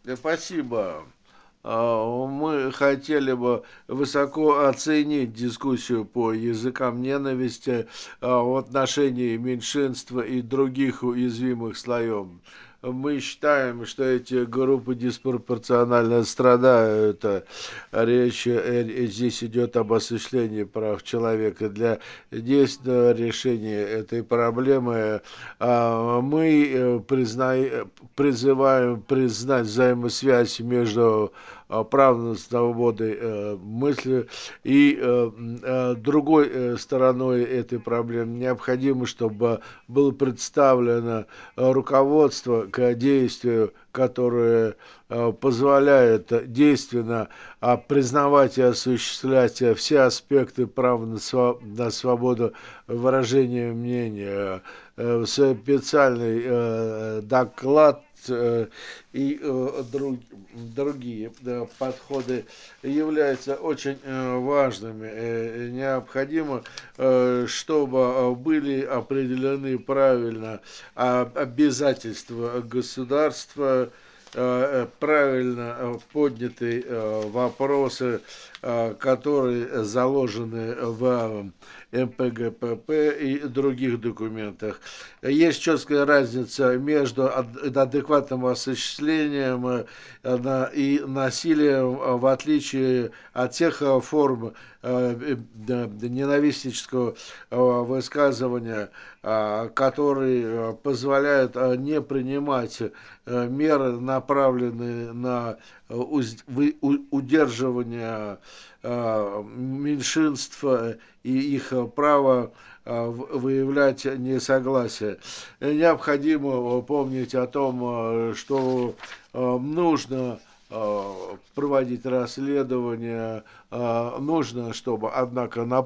Спасибо. Мы хотели бы высоко оценить дискуссию по языкам ненависти в отношении меньшинства и других уязвимых слоев. Мы считаем, что эти группы диспропорционально страдают. Здесь идет об осуществлении прав человека. Для действенного решения этой проблемы призываем признать взаимосвязь между правом на свободой мысли и другой стороной этой проблемы. Необходимо, чтобы было представлено руководство к действию, которое позволяет действенно признавать и осуществлять все аспекты права на свободу выражения мнения. Специальный доклад и другие подходы являются очень важными. Необходимо, чтобы были определены правильно обязательства государства, правильно подняты вопросы, которые заложены в МПГПП и других документах. Есть четкая разница между адекватным осуществлением и насилием, в отличие от тех форм ненавистнического высказывания, которые позволяют не принимать меры, направленные на удерживание меньшинств и их право выявлять несогласие. Необходимо помнить о том, что нужно проводить расследование, нужно, чтобы, однако, на